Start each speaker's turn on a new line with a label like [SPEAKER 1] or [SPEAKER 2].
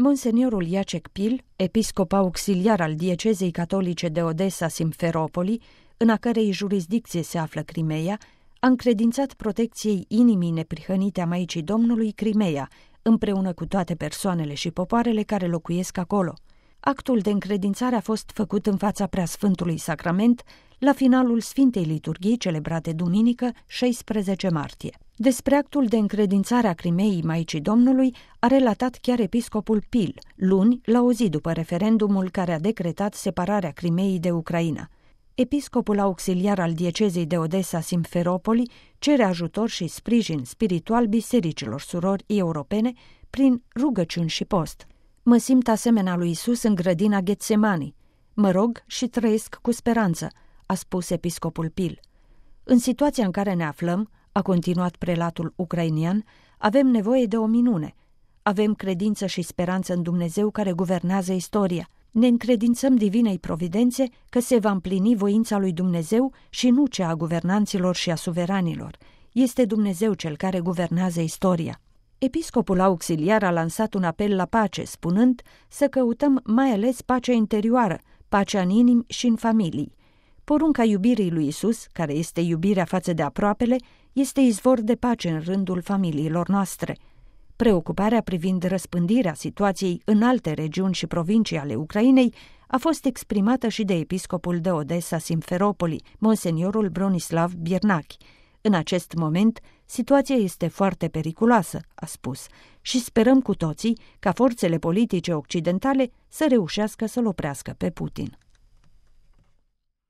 [SPEAKER 1] Monseniorul Jacek Pil, episcop auxiliar al diecezei catolice de Odessa-Simferopoli, în a cărei jurisdicție se află Crimeea, a încredințat protecției inimii neprihănite a Maicii Domnului Crimeea, împreună cu toate persoanele și popoarele care locuiesc acolo. Actul de încredințare a fost făcut în fața Preasfântului Sacrament la finalul Sfintei Liturghii celebrate duminică, 16 martie. Despre actul de încredințare a Crimeei Maicii Domnului a relatat chiar episcopul Pil, luni, la o zi după referendumul care a decretat separarea Crimeei de Ucraina. Episcopul auxiliar al diecezei de Odessa-Simferopoli cere ajutor și sprijin spiritual bisericilor surori europene prin rugăciuni și post. Mă simt asemenea lui Isus în grădina Ghetsemani. Mă rog și trăiesc cu speranță, a spus episcopul Pil. În situația în care ne aflăm, a continuat prelatul ucrainian, avem nevoie de o minune. Avem credință și speranță în Dumnezeu care guvernează istoria. Ne încredințăm divinei providențe că se va împlini voința lui Dumnezeu și nu cea a guvernanților și a suveranilor. Este Dumnezeu cel care guvernează istoria. Episcopul auxiliar a lansat un apel la pace, spunând să căutăm mai ales pacea interioară, pacea în inimi și în familii. Porunca iubirii lui Isus, care este iubirea față de aproapele, este izvor de pace în rândul familiilor noastre. Preocuparea privind răspândirea situației în alte regiuni și provincii ale Ucrainei a fost exprimată și de episcopul de Odessa-Simferopoli, monseniorul Bronislav Biernachi. În acest moment, situația este foarte periculoasă, a spus, și sperăm cu toții ca forțele politice occidentale să reușească să-l oprească pe Putin.